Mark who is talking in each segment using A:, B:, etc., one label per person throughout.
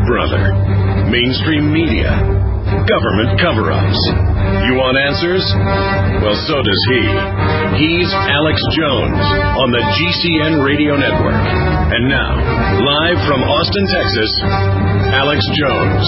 A: brother? Mainstream media? Government cover-ups? You want answers? Well, so does he. He's Alex Jones on the GCN Radio Network. And now, live from Austin, Texas, Alex Jones.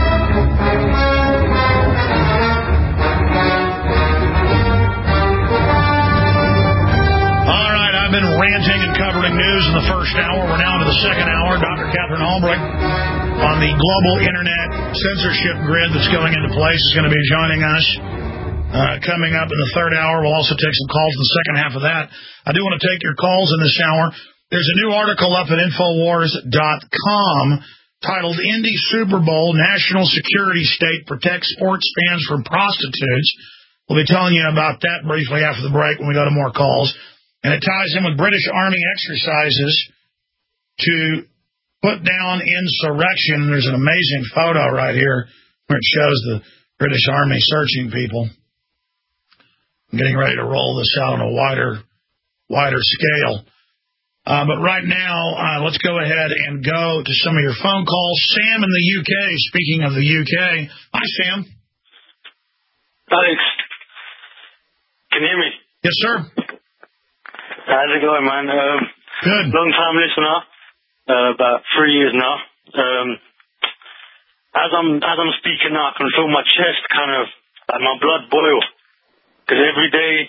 B: All right, I've been ranting and covering news in the first hour. We're now into the second hour. Dr. Catherine Albrecht on the global internet censorship grid that's going into place is going to be joining us. Coming up in the third hour, we'll also take some calls in the second half of that. I do want to take your calls in this hour. There's a new article up at Infowars.com titled Indy Super Bowl, National Security State Protects Sports Fans from Prostitutes. We'll be telling you about that briefly after the break when we go to more calls. And it ties in with British Army exercises to put down insurrection. There's an amazing photo right here where it shows the British Army searching people. I'm getting ready to roll this out on a wider scale. But right now, let's go ahead and go to some of your phone calls. Sam in the UK, speaking of the UK. Hi, Sam.
C: Alex, can you hear me?
B: Yes, sir.
C: How's it going, man?
B: Good.
C: Long-time listener, about 3 years now. As I'm speaking now, I can feel my chest kind of, like my blood boil. Because every day,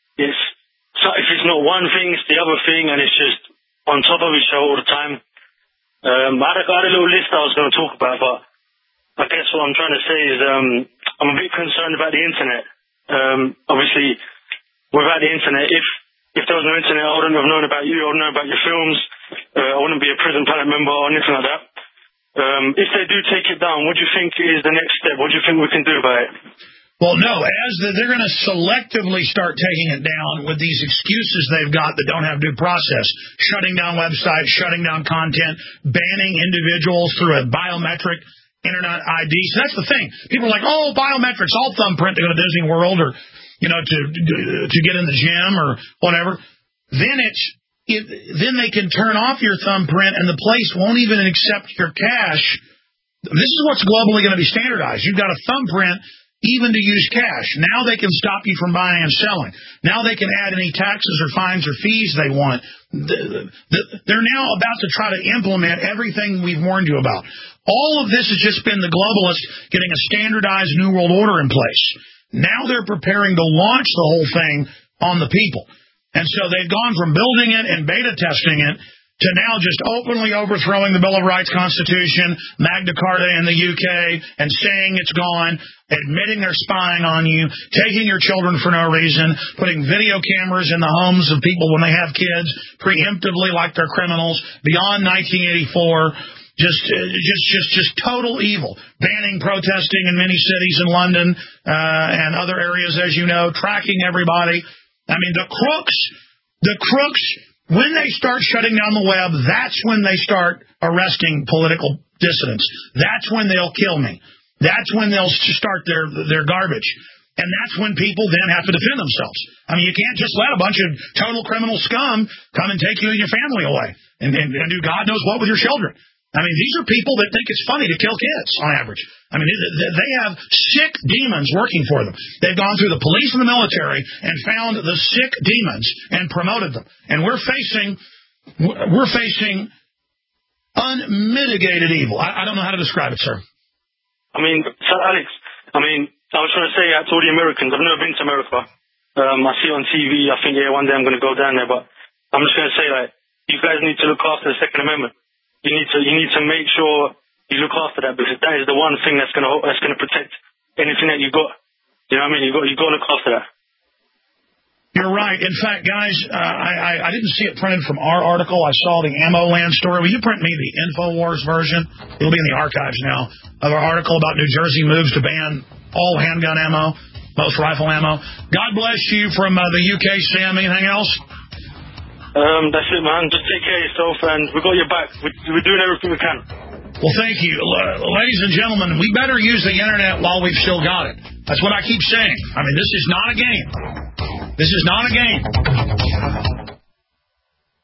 C: if it's not one thing, it's the other thing, and it's just on top of each other all the time. I had a little list I was going to talk about, but I guess what I'm trying to say is I'm a bit concerned about the internet. Obviously, without the internet, if there was no internet, I wouldn't have known about you, I wouldn't know about your films, I wouldn't be a Prison Planet member or anything like that. If they do take it down, what do you think is the next step? What do you think we can do about it?
B: Well, no, they're going to selectively start taking it down with these excuses they've got that don't have due process. Shutting down websites, shutting down content, banning individuals through a biometric internet ID. So that's the thing. People are like, oh, biometrics, all thumbprint to go to Disney World or, to get in the gym or whatever. Then they can turn off your thumbprint and the place won't even accept your cash. This is what's globally going to be standardized. You've got a thumbprint even to use cash. Now they can stop you from buying and selling. Now they can add any taxes or fines or fees they want. They're now about to try to implement everything we've warned you about. All of this has just been the globalists getting a standardized New World Order in place. Now they're preparing to launch the whole thing on the people. And so they've gone from building it and beta testing it to now just openly overthrowing the Bill of Rights, Constitution, Magna Carta in the UK, and saying it's gone, admitting they're spying on you, taking your children for no reason, putting video cameras in the homes of people when they have kids, preemptively like they're criminals, beyond 1984, just total evil. Banning protesting in many cities in London and other areas, as you know, tracking everybody. I mean, the crooks, when they start shutting down the web, that's when they start arresting political dissidents. That's when they'll kill me. That's when they'll start their garbage. And that's when people then have to defend themselves. I mean, you can't just let a bunch of total criminal scum come and take you and your family away and do God knows what with your children. I mean, these are people that think it's funny to kill kids on average. I mean, they have sick demons working for them. They've gone through the police and the military and found the sick demons and promoted them. And we're facing unmitigated evil. I don't know how to describe it, sir.
C: I mean, so Alex, I was trying to say to all the Americans, I've never been to America. I see on TV, I think, one day I'm going to go down there, but I'm just going to say, you guys need to look after the Second Amendment. You need to make sure you look after that, because that is the one thing that's going to protect anything that you got. You know what I mean? You got to look after that.
B: You're right. In fact, guys, I didn't see it printed from our article. I saw the Ammo Land story. Will you print me the Infowars version? It'll be in the archives now of our article about New Jersey moves to ban all handgun ammo, most rifle ammo. God bless you from the UK, Sam. Anything else?
C: That's it, man. Just take care of yourself, and we got your back. We're doing everything we can.
B: Well, thank you. Ladies and gentlemen, we better use the internet while we've still got it. That's what I keep saying. I mean, this is not a game. This is not a game.
A: You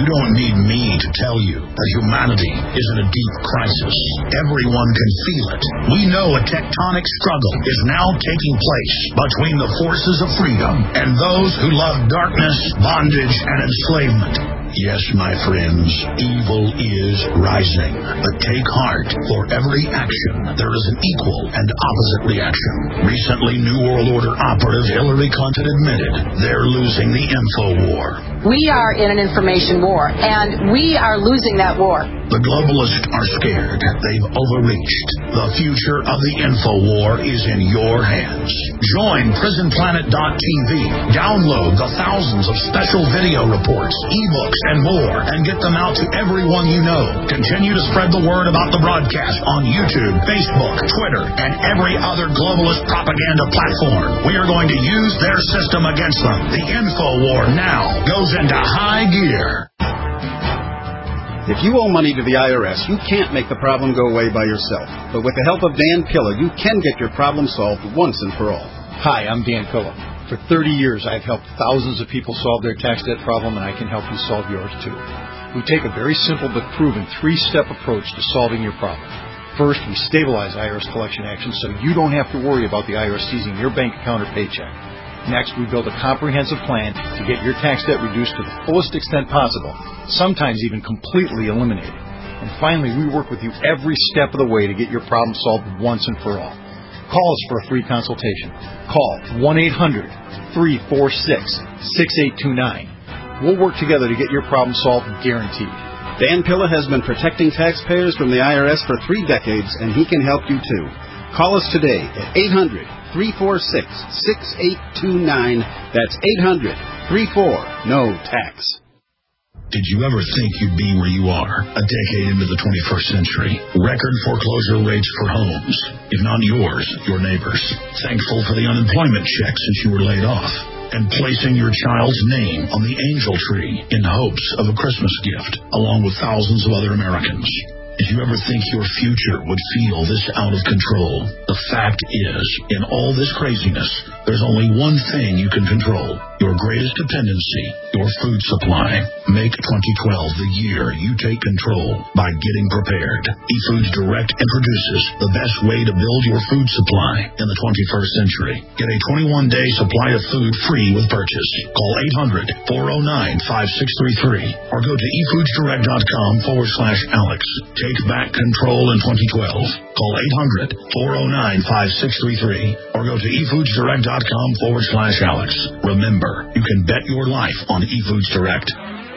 B: don't need me to tell you that humanity is in a deep crisis. Everyone can feel it. We know a tectonic struggle is now taking place between the forces of freedom and those who love darkness, bondage, and enslavement. Yes, my friends, evil is rising. But take heart. For every action, there is an equal and opposite reaction. Recently, New World Order operative Hillary Clinton admitted they're losing the info war.
D: We are in an information war, and we are losing that war.
B: The globalists are scared. They've overreached. The future of the info war is in your hands. Join PrisonPlanet.tv. Download the thousands of special video reports, ebooks, and more, and get them out to everyone you know. Continue to spread the word about the broadcast on YouTube, Facebook, Twitter, and every other globalist propaganda platform. We are going to use their system against them. The info war now goes into high gear.
E: If you owe money to the IRS, you can't make the problem go away by yourself. But with the help of Dan Pilla, you can get your problem solved once and for all.
F: Hi, I'm Dan Pilla. For 30 years, I've helped thousands of people solve their tax debt problem, and I can help you solve yours too. We take a very simple but proven 3-step approach to solving your problem. First, we stabilize IRS collection actions so you don't have to worry about the IRS seizing your bank account or paycheck. Next, we build a comprehensive plan to get your tax debt reduced to the fullest extent possible, sometimes even completely eliminated. And finally, we work with you every step of the way to get your problem solved once and for all. Call us for a free consultation. Call 1-800-346-6829. We'll work together to get your problem solved, guaranteed.
E: Dan Pilla has been protecting taxpayers from the IRS for 3 decades, and he can help you too. Call us today at 800-346-6829. That's 800-34-NO-TAX.
B: Did you ever think you'd be where you are a decade into the 21st century? Record foreclosure rates for homes, if not yours, your neighbors. Thankful for the unemployment check since you were laid off. And placing your child's name on the angel tree in hopes of a Christmas gift, along with thousands of other Americans. Did you ever think your future would feel this out of control? The fact is, in all this craziness, there's only one thing you can control. Your greatest dependency, your food supply. Make 2012 the year you take control by getting prepared. eFoods Direct introduces the best way to build your food supply in the 21st century. Get a 21-day supply of food free with purchase. Call 800-409-5633 or go to efoodsdirect.com/Alex. Take back control in 2012. Call 800-409-5633 or go to efoodsdirect.com/Alex. Remember, you can bet your life on eFoods Direct.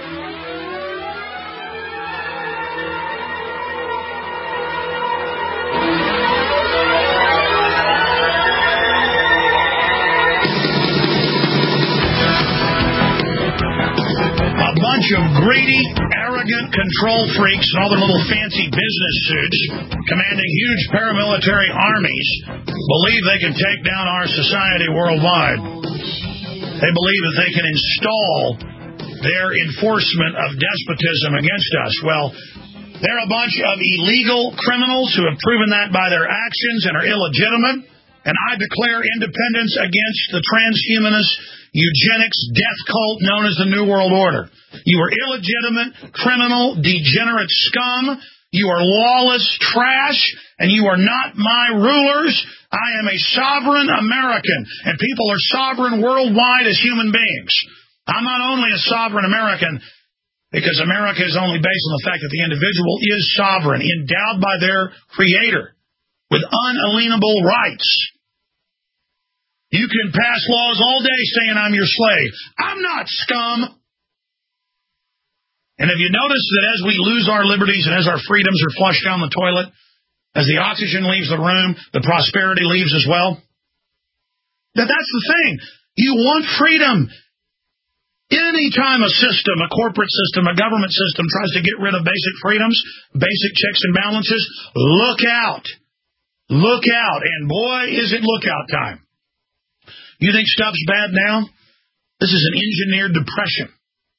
B: A bunch of greedy, arrogant control freaks and all their little fancy business suits commanding huge paramilitary armies believe they can take down our society worldwide. They believe that they can install their enforcement of despotism against us. Well, they're a bunch of illegal criminals who have proven that by their actions and are illegitimate. And I declare independence against the transhumanist eugenics death cult known as the New World Order. You are illegitimate, criminal, degenerate scum. You are lawless trash, and you are not my rulers. I am a sovereign American, and people are sovereign worldwide as human beings. I'm not only a sovereign American because America is only based on the fact that the individual is sovereign, endowed by their creator with unalienable rights. You can pass laws all day saying I'm your slave. I'm not scum. And have you noticed that as we lose our liberties and as our freedoms are flushed down the toilet, as the oxygen leaves the room, the prosperity leaves as well? That's the thing. You want freedom. Anytime a system, a corporate system, a government system tries to get rid of basic freedoms, basic checks and balances, look out. Look out. And boy, is it lookout time. You think stuff's bad now? This is an engineered depression.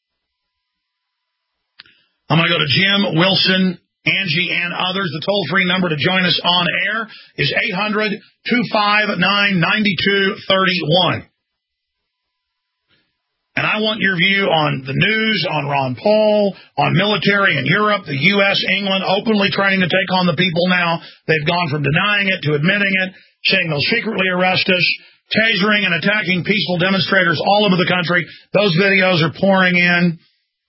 B: I'm going to go to Jim, Wilson, Angie, and others. The toll-free number to join us on air is 800-259-9231. And I want your view on the news, on Ron Paul, on military in Europe, the U.S., England, openly trying to take on the people now. They've gone from denying it to admitting it, saying they'll secretly arrest us, tasering and attacking peaceful demonstrators all over the country. Those videos are pouring in.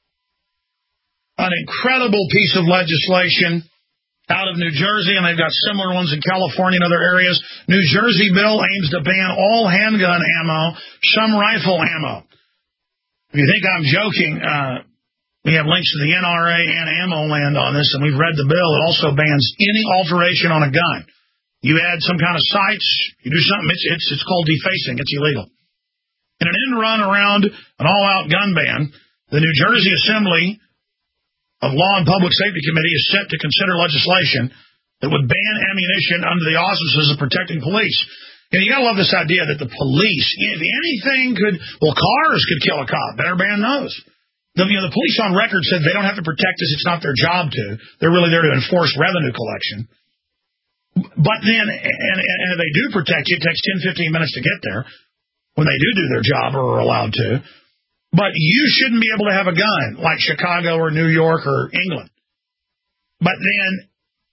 B: An incredible piece of legislation out of New Jersey, and they've got similar ones in California and other areas. New Jersey bill aims to ban all handgun ammo, some rifle ammo. If you think I'm joking, we have links to the NRA and Ammo Land on this, and we've read the bill. It also bans any alteration on a gun. You add some kind of sights, you do something, it's called defacing. It's illegal. In an end run around an all-out gun ban, the New Jersey Assembly of Law and Public Safety Committee is set to consider legislation that would ban ammunition under the auspices of protecting police. And you gotta love this idea that the police, if anything cars could kill a cop. Better ban those. The police on record said they don't have to protect us. It's not their job to. They're really there to enforce revenue collection. But then, and if they do protect you, it takes 10, 15 minutes to get there when they do their job or are allowed to. But you shouldn't be able to have a gun like Chicago or New York or England. But then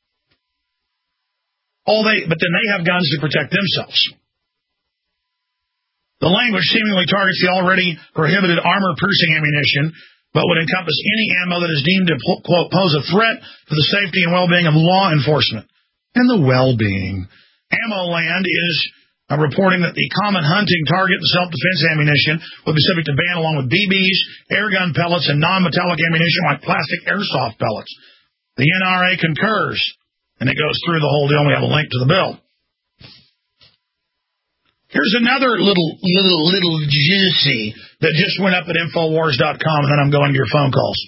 B: they have guns to protect themselves. The language seemingly targets the already prohibited armor-piercing ammunition, but would encompass any ammo that is deemed to, quote, pose a threat to the safety and well-being of law enforcement. And the well-being. Ammo Land is reporting that the common hunting, target, and self-defense ammunition would be subject to ban along with BBs, air gun pellets, and non-metallic ammunition like plastic airsoft pellets. The NRA concurs. And it goes through the whole deal. We have a link to the bill. Here's another little juicy that just went up at Infowars.com, and then I'm going to your phone calls.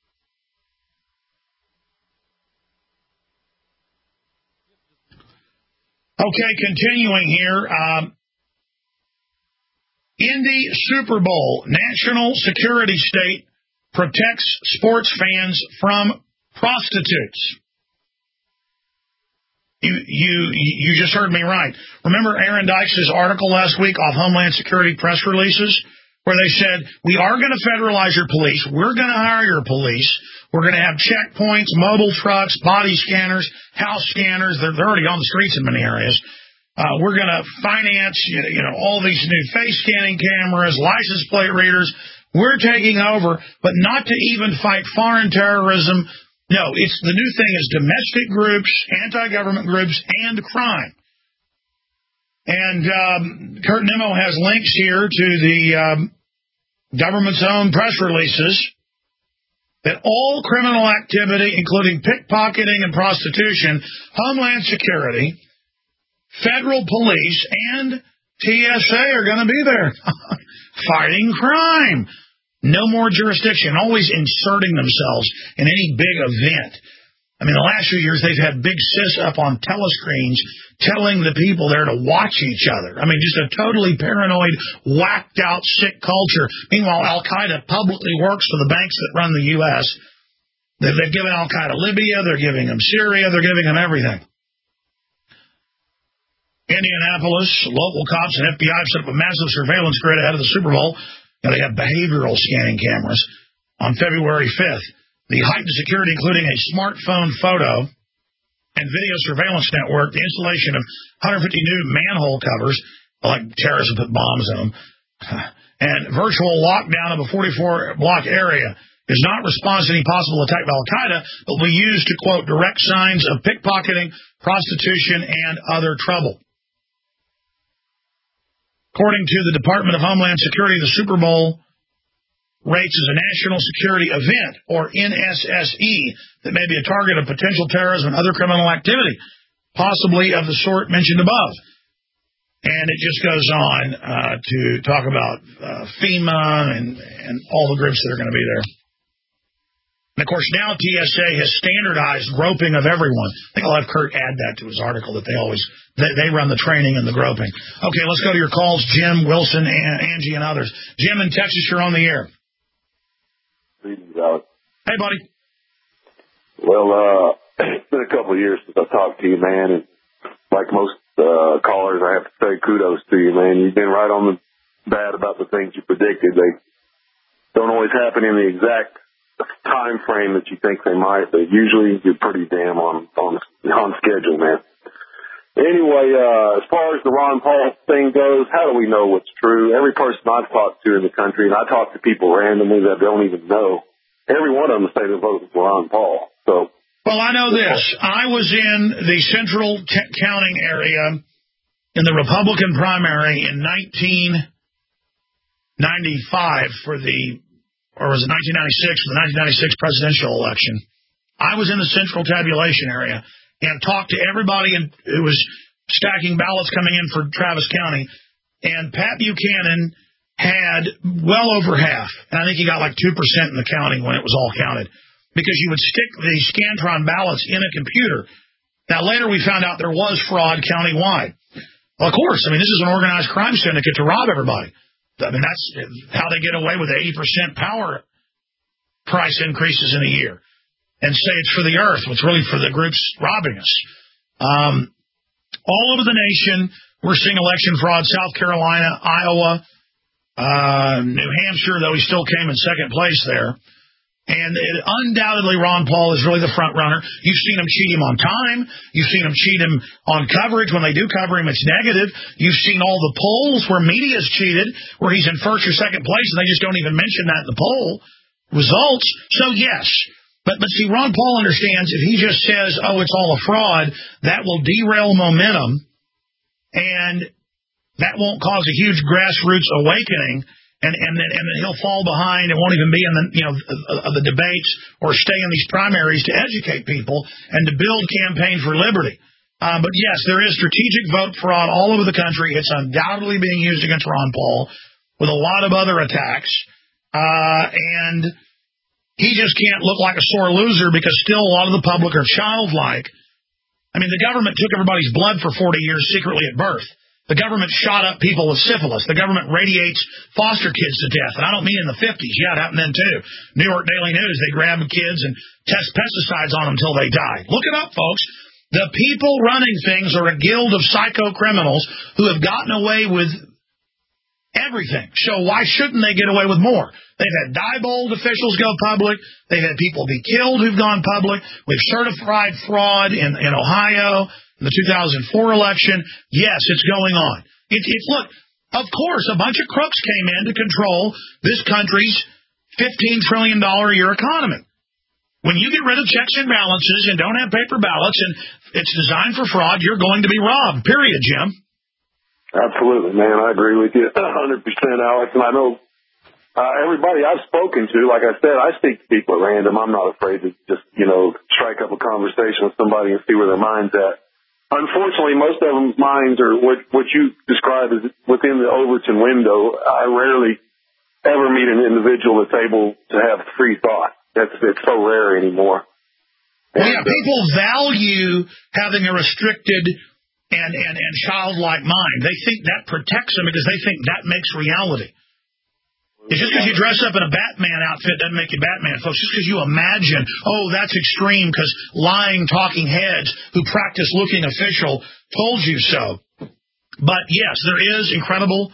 B: Okay, continuing here. Indy Super Bowl, national security state protects sports fans from prostitutes. You just heard me right. Remember Aaron Dykes' article last week off Homeland Security press releases where they said, we are going to federalize your police. We're going to hire your police. We're going to have checkpoints, mobile trucks, body scanners, house scanners. They're already on the streets in many areas. We're going to finance, all these new face scanning cameras, license plate readers. We're taking over, but not to even fight foreign terrorism. No, it's the new thing is domestic groups, anti-government groups, and crime. And Kurt Nimmo has links here to the government's own press releases that all criminal activity, including pickpocketing and prostitution, Homeland Security, federal police, and TSA are going to be there fighting crime. No more jurisdiction, always inserting themselves in any big event. I mean, the last few years, they've had big sis up on telescreens telling the people there to watch each other. I mean, just a totally paranoid, whacked-out, sick culture. Meanwhile, Al-Qaeda publicly works for the banks that run the U.S. They've given Al-Qaeda Libya, they're giving them Syria, they're giving them everything. Indianapolis, local cops and FBI have set up a massive surveillance grid ahead of the Super Bowl. Now, they have behavioral scanning cameras on February 5th. The heightened security, including a smartphone photo and video surveillance network, the installation of 150 new manhole covers, like terrorists have put bombs in them, and virtual lockdown of a 44-block area is not response to any possible attack by Al-Qaeda, but will be used to, quote, direct signs of pickpocketing, prostitution, and other trouble. According to the Department of Homeland Security, the Super Bowl rates as a national security event, or NSSE, that may be a target of potential terrorism and other criminal activity, possibly of the sort mentioned above. And it just goes on to talk about FEMA and all the groups that are going to be there. And, of course, now TSA has standardized groping of everyone. I think I'll have Kurt add that to his article that they run the training and the groping. Okay, let's go to your calls, Jim, Wilson, Angie, and others. Jim in Texas, you're on the air.
G: Greetings, Alex.
B: Hey, buddy.
G: Well, it's been a couple of years since I talked to you, man, and like most callers, I have to say kudos to you, man. You've been right on the bat about the things you predicted. don't always happen in the exact time frame that you think they might, but usually you're pretty damn on schedule, man. Anyway, as far as the Ron Paul thing goes, how do we know what's true? Every person I've talked to in the country, and I talk to people randomly that don't even know, every one of them say they voted for Ron Paul. So,
B: well, I know this. I was in the central counting area in the Republican primary in 1995 for the, or was it 1996 for the 1996 presidential election. I was in the central tabulation area and talked to everybody who was stacking ballots coming in for Travis County. And Pat Buchanan had well over half. And I think he got like 2% in the counting when it was all counted. Because you would stick the Scantron ballots in a computer. Now, later we found out there was fraud countywide. Well, of course. I mean, this is an organized crime syndicate to rob everybody. I mean, that's how they get away with 80% power price increases in a year. And say it's for the earth, it's really for the groups robbing us. All over the nation, we're seeing election fraud. South Carolina, Iowa, New Hampshire, though he still came in second place there. And undoubtedly, Ron Paul is really the front runner. You've seen him cheat him on time. You've seen him cheat him on coverage. When they do cover him, it's negative. You've seen all the polls where media's cheated, where he's in first or second place, and they just don't even mention that in the poll results. So, yes. But see, Ron Paul understands if he just says, oh, it's all a fraud, that will derail momentum, and that won't cause a huge grassroots awakening, and then he'll fall behind and won't even be in the debates or stay in these primaries to educate people and to build Campaign for Liberty. But yes, there is strategic vote fraud all over the country. It's undoubtedly being used against Ron Paul with a lot of other attacks, and he just can't look like a sore loser because still a lot of the public are childlike. I mean, the government took everybody's blood for 40 years secretly at birth. The government shot up people with syphilis. The government radiates foster kids to death. And I don't mean in the 50s. Yeah, it happened then, too. New York Daily News, they grab kids and test pesticides on them until they die. Look it up, folks. The people running things are a guild of psycho criminals who have gotten away with everything. So why shouldn't they get away with more? They've had Diebold officials go public. They've had people be killed who've gone public. We've certified fraud in Ohio, in the 2004 election. Yes, it's going on. Look, of course, a bunch of crooks came in to control this country's $15 trillion a year economy. When you get rid of checks and balances and don't have paper ballots and it's designed for fraud, you're going to be robbed, period, Jim.
G: Absolutely, man. I agree with you 100%, Alex. And I know everybody I've spoken to, like I said, I speak to people at random. I'm not afraid to just, strike up a conversation with somebody and see where their mind's at. Unfortunately, most of them's minds are what you describe as within the Overton window. I rarely ever meet an individual that's able to have free thought. It's so rare anymore.
B: Well, yeah, people value having a restricted and childlike mind. They think that protects them because they think that makes reality. It's just because you dress up in a Batman outfit doesn't make you Batman, folks. Just because you imagine, oh, that's extreme because lying talking heads who practice looking official told you so. But, yes, there is incredible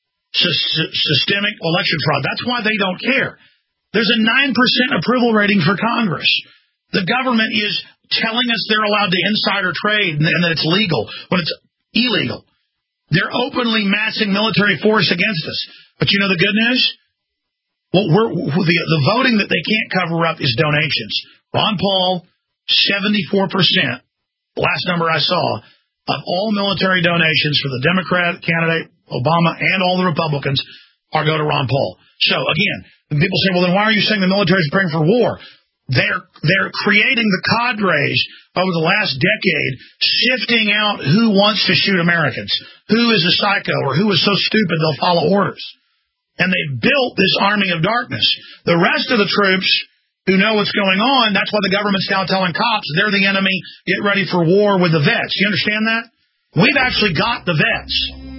B: systemic election fraud. That's why they don't care. There's a 9% approval rating for Congress. The government is telling us they're allowed to insider trade and that it's legal when it's illegal. They're openly massing military force against us. But you know the good news? Well, the voting that they can't cover up is donations. Ron Paul, 74%, the last number I saw, of all military donations for the Democrat candidate, Obama, and all the Republicans go to Ron Paul. So, again, people say, well, then why are you saying the military is preparing for war? They're creating the cadres over the last decade, sifting out who wants to shoot Americans, who is a psycho, or who is so stupid they'll follow orders. And they built this army of darkness. The rest of the troops who know what's going on, that's why the government's now telling cops they're the enemy, get ready for war with the vets. You understand that? We've actually got the vets.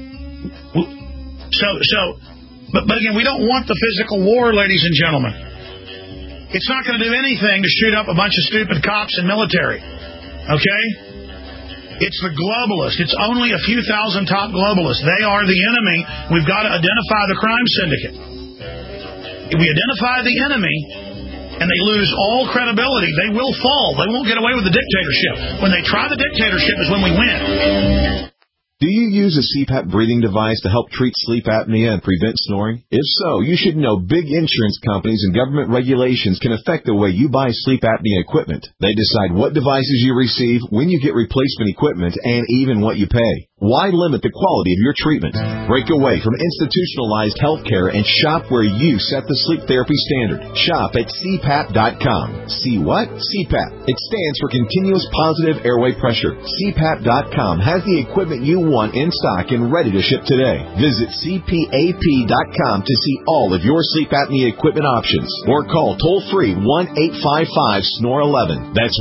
B: But again, we don't want the physical war, ladies and gentlemen. It's not going to do anything to shoot up a bunch of stupid cops and military. Okay? It's the globalists. It's only a few thousand top globalists. They are the enemy. We've got to identify the crime syndicate. we identify the enemy and they lose all credibility, they will fall. They won't get away with the dictatorship. When they try the dictatorship is when we win.
H: Do you use a CPAP breathing device to help treat sleep apnea and prevent snoring? If so, you should know big insurance companies and government regulations can affect the way you buy sleep apnea equipment. They decide what devices you receive, when you get replacement equipment, and even what you pay. Why limit the quality of your treatment? Break away from institutionalized healthcare and shop where you set the sleep therapy standard. Shop at CPAP.com. See what? CPAP. It stands for Continuous Positive Airway Pressure. CPAP.com has the equipment you want in stock and ready to ship today. Visit CPAP.com to see all of your sleep apnea equipment options. Or call toll-free 1-855-SNORE-11. That's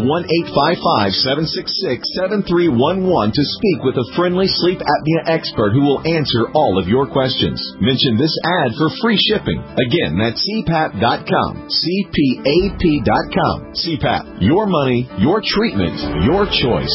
H: 1-855-766-7311 to speak with a friendly sleep apnea expert who will answer all of your questions. Mention this ad for free shipping. Again, that's CPAP.com. CPAP.com. CPAP. Your money, your treatment, your choice.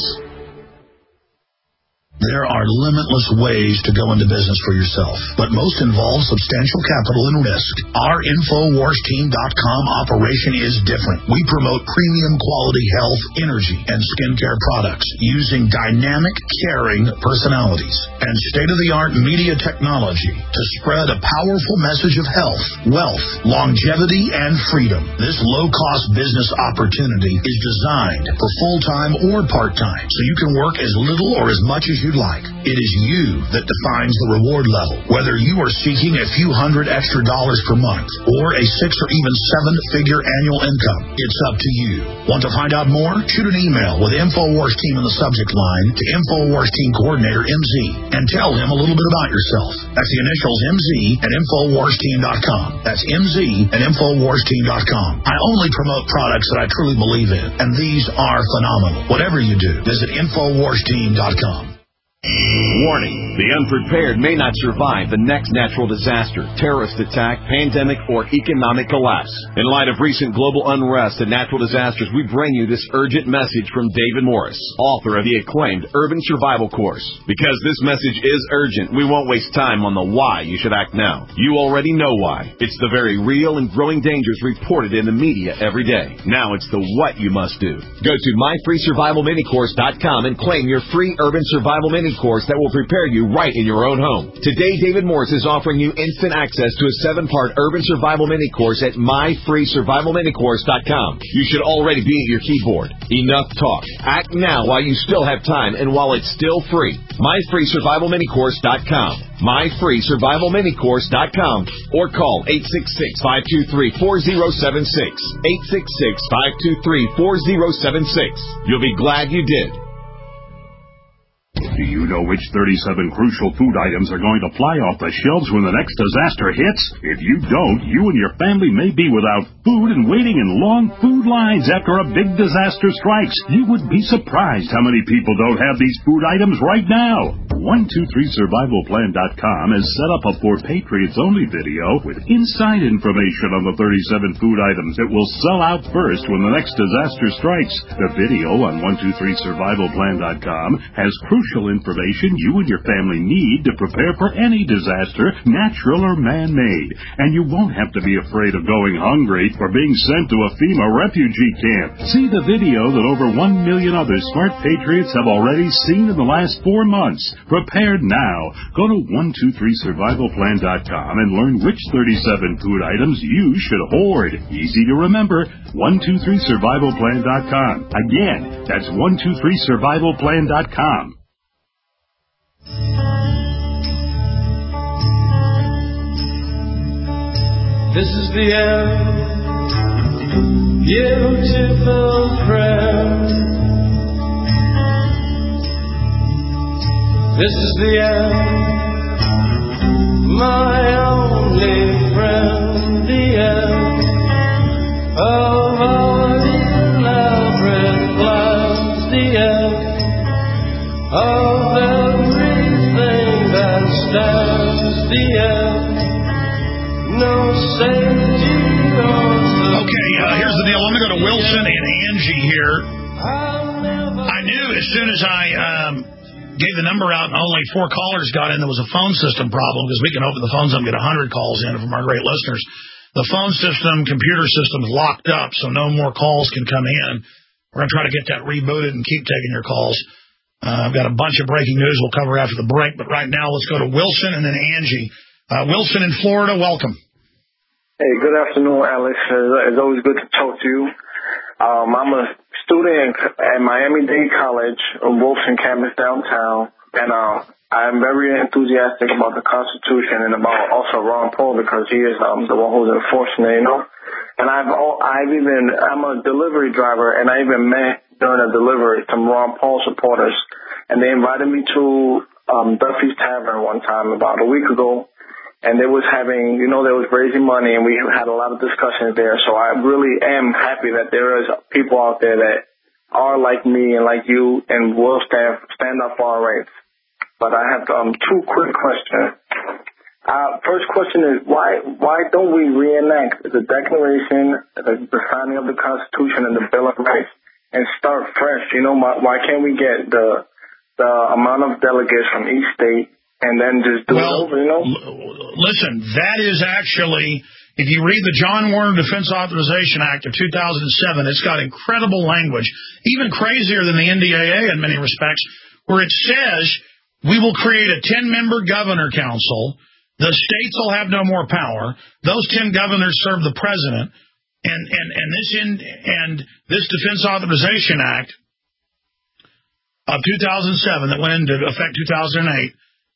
B: There are limitless ways to go into business for yourself, but most involve substantial capital and risk. Our InfoWarsTeam.com operation is different. We promote premium quality health, energy, and skincare products using dynamic, caring personalities and state-of-the-art media technology to spread a powerful message of health, wealth, longevity, and freedom. This low-cost business opportunity is designed for full-time or part-time, so you can work as little or as much as you'd like. It is you that defines the reward level. Whether you are seeking a few $100 extra per month or a 6 or even 7-figure annual income, it's up to you. Want to find out more? Shoot an email with InfoWars Team in the subject line to InfoWars Team Coordinator MZ and tell him a little bit about yourself. That's the initials MZ at InfoWarsTeam.com. That's MZ at InfoWarsTeam.com. I only promote products that I truly believe in, and these are phenomenal. Whatever you do, visit InfoWarsTeam.com.
H: Warning, the unprepared may not survive the next natural disaster, terrorist attack, pandemic, or economic collapse. In light of recent global unrest and natural disasters, we bring you this urgent message from David Morris, author of the acclaimed Urban Survival Course. Because this message is urgent, we won't waste time on the why you should act now. You already know why. It's the very real and growing dangers reported in the media every day. Now it's the what you must do. Go to myfreesurvivalminicourse.com and claim your free Urban Survival Mini Course that will prepare you right in your own home. Today, David Morris is offering you instant access to a 7-part Urban Survival Mini Course at myfreesurvivalminicourse.com. You should already be at your keyboard. Enough talk. Act now while you still have time and while it's still free. myfreesurvivalminicourse.com. myfreesurvivalminicourse.com or call 866-523-4076. 866-523-4076. You'll be glad you did.
I: Do you know which 37 crucial food items are going to fly off the shelves when the next disaster hits? If you don't, you and your family may be without food and waiting in long food lines after a big disaster strikes. You would be surprised how many people don't have these food items right now. 123survivalplan.com has set up a For Patriots Only video with inside information on the 37 food items that will sell out first when the next disaster strikes. The video on 123survivalplan.com has crucial information you and your family need to prepare for any disaster, natural or man-made. And you won't have to be afraid of going hungry or being sent to a FEMA refugee camp. See the video that over 1 million other smart patriots have already seen in the last 4 months. Prepared now. Go to 123survivalplan.com and learn which 37 food items you should hoard. Easy to remember. 123survivalplan.com. Again, that's 123survivalplan.com.
J: This is the end, beautiful friend. This is the end, my only friend. The end of all the elaborate plans. The end of everything that stands. The end. No safety.
B: Okay, here's the deal. I'm going to go to Wilson and Angie here. I knew as soon as I gave the number out and only 4 callers got in, there was a phone system problem because we can open the phones up and get 100 calls in from our great listeners. the phone system, computer system is locked up, so no more calls can come in. We're going to try to get that rebooted and keep taking your calls. I've got a bunch of breaking news we'll cover after the break, but right now let's go to Wilson and then Angie. Wilson in Florida, welcome.
K: Hey, good afternoon, Alex. It's always good to talk to you. I'm a student at Miami-Dade College, Wilson campus downtown, and I'm very enthusiastic about the Constitution and about also Ron Paul because he is the one who's enforcing it, you know. And I'm a delivery driver, and I even met during a delivery some Ron Paul supporters, and they invited me to Duffy's Tavern one time about a week ago, and they was having, they was raising money, and we had a lot of discussions there. So I really am happy that there is people out there that are like me and like you and will stand up for our rights. But I have two quick questions. First question is, why don't we reenact the Declaration, the signing of the Constitution and the Bill of Rights and start fresh? Why can't we get the amount of delegates from each state and then just do it over,
B: Listen, that is actually, if you read the John Warner Defense Authorization Act of 2007, it's got incredible language, even crazier than the NDAA in many respects, where it says we will create a 10-member governor council. The states will have no more power. Those 10 governors serve the president. And this Defense Authorization Act of 2007 that went into effect 2008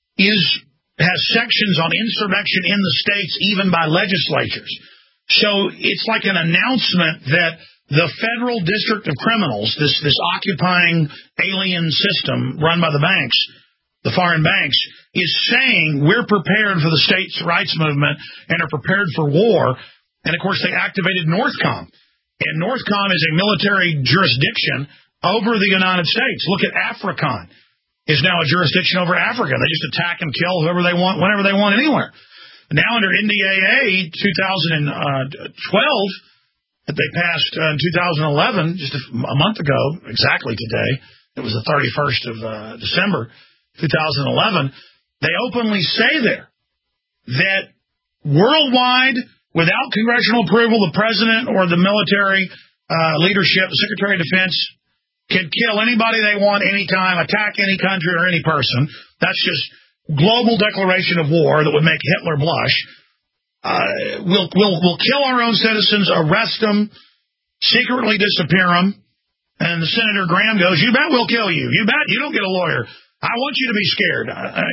B: has sections on insurrection in the states, even by legislatures. So it's like an announcement that the Federal District of Criminals, this occupying alien system run by the banks, the foreign banks, is saying we're prepared for the states' rights movement and are prepared for war. And, of course, they activated NORTHCOM. And NORTHCOM is a military jurisdiction over the United States. Look at AFRICON. Is now a jurisdiction over Africa. They just attack and kill whoever they want, whenever they want, anywhere. Now under NDAA 2012, that they passed in 2011, just a month ago, exactly today, it was the 31st of December 2011, they openly say there that worldwide, without congressional approval, the president or the military leadership, the Secretary of Defense, can kill anybody they want anytime, attack any country or any person. That's just global declaration of war that would make Hitler blush. We'll kill our own citizens, arrest them, secretly disappear them. And the Senator Graham goes, you bet we'll kill you. You bet you don't get a lawyer. I want you to be scared.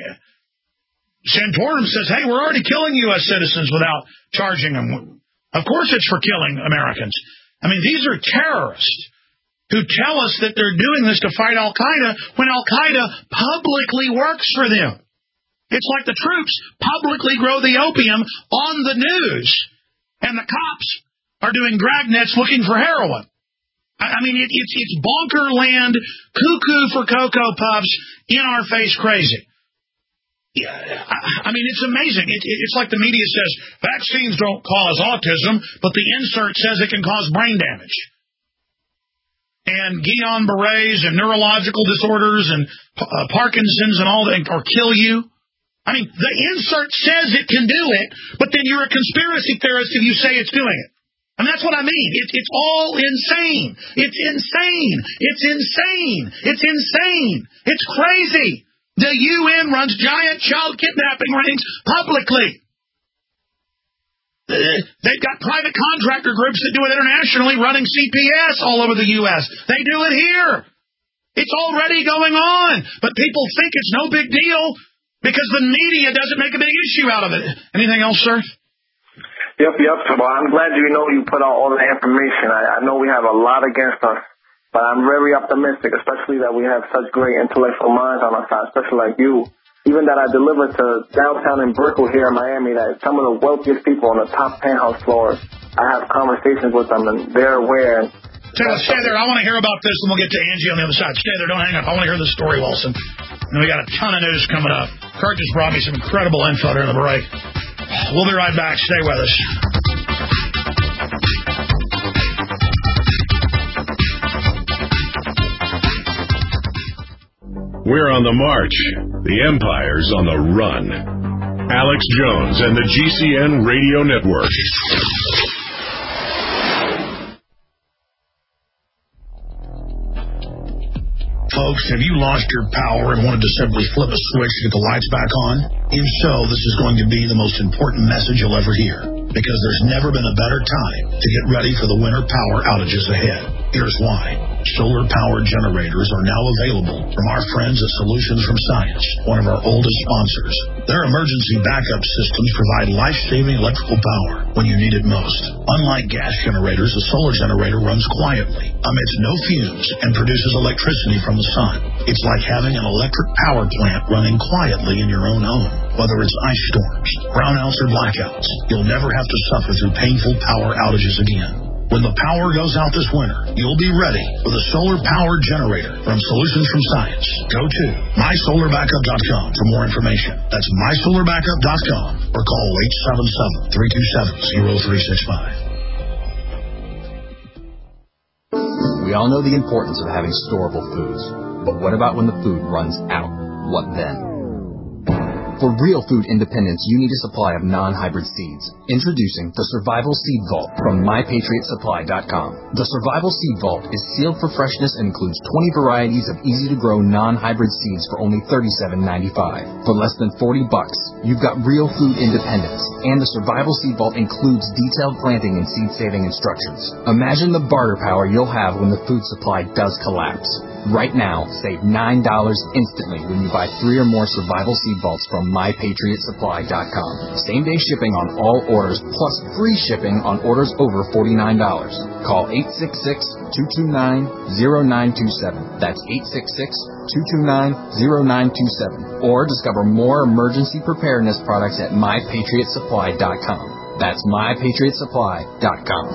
B: Santorum says, hey, we're already killing U.S. citizens without charging them. Of course it's for killing Americans. I mean, these are terrorists who tell us that they're doing this to fight Al-Qaeda when Al-Qaeda publicly works for them. It's like the troops publicly grow the opium on the news, and the cops are doing dragnets looking for heroin. I mean, it's bonker land, cuckoo for Cocoa Puffs, in-our-face crazy. Yeah, I mean, it's amazing. It's like the media says, vaccines don't cause autism, but the insert says it can cause brain damage. And Guillain-Barré's and neurological disorders and Parkinson's and all that, or kill you. I mean, the insert says it can do it, but then you're a conspiracy theorist if you say it's doing it. And that's what I mean. It's all insane. It's insane. It's insane. It's insane. It's crazy. The UN runs giant child kidnapping rings publicly. They've got private contractor groups that do it internationally running CPS all over the U.S. They do it here. It's already going on. But people think it's no big deal because the media doesn't make a big issue out of it. Anything else, sir?
K: Yep. Well, I'm glad you put out all the information. I know we have a lot against us, but I'm very optimistic, especially that we have such great intellectual minds on our side, especially like you. Even that I delivered to downtown in Brickell here in Miami, that some of the wealthiest people on the top penthouse floors, I have conversations with them, and they're aware.
B: Stay there. I want to hear about this, and we'll get to Angie on the other side. Stay there. Don't hang up. I want to hear the story, Wilson. And we got a ton of news coming up. Kurt just brought me some incredible info during the break. We'll be right back. Stay with us.
A: We're on the march. The Empire's on the run. Alex Jones and the GCN Radio Network.
B: Folks, have you lost your power and wanted to simply flip a switch to get the lights back on? If so, this is going to be the most important message you'll ever hear, because there's never been a better time to get ready for the winter power outages ahead. Here's why. Solar-powered generators are now available from our friends at Solutions from Science, one of our oldest sponsors. Their emergency backup systems provide life-saving electrical power when you need it most. Unlike gas generators, a solar generator runs quietly, emits no fumes, and produces electricity from the sun. It's like having an electric power plant running quietly in your own home. Whether it's ice storms, brownouts, or blackouts, you'll never have to suffer through painful power outages again. When the power goes out this winter, you'll be ready with a solar-powered generator from Solutions from Science. Go to mysolarbackup.com for more information. That's mysolarbackup.com or call 877-327-0365.
L: We all know the importance of having storable foods. But what about when the food runs out? What then? For real food independence, you need a supply of non-hybrid seeds. Introducing the Survival Seed Vault from MyPatriotSupply.com. The Survival Seed Vault is sealed for freshness and includes 20 varieties of easy-to-grow non-hybrid seeds for only $37.95. For less than $40, you've got real food independence. And the Survival Seed Vault includes detailed planting and seed-saving instructions. Imagine the barter power you'll have when the food supply does collapse. Right now, save $9 instantly when you buy 3 or more Survival Seed Vaults from MyPatriotSupply.com. Same-day shipping on all orders, plus free shipping on orders over $49. Call 866-229-0927. That's 866-229-0927. Or discover more emergency preparedness products at MyPatriotSupply.com. That's MyPatriotSupply.com.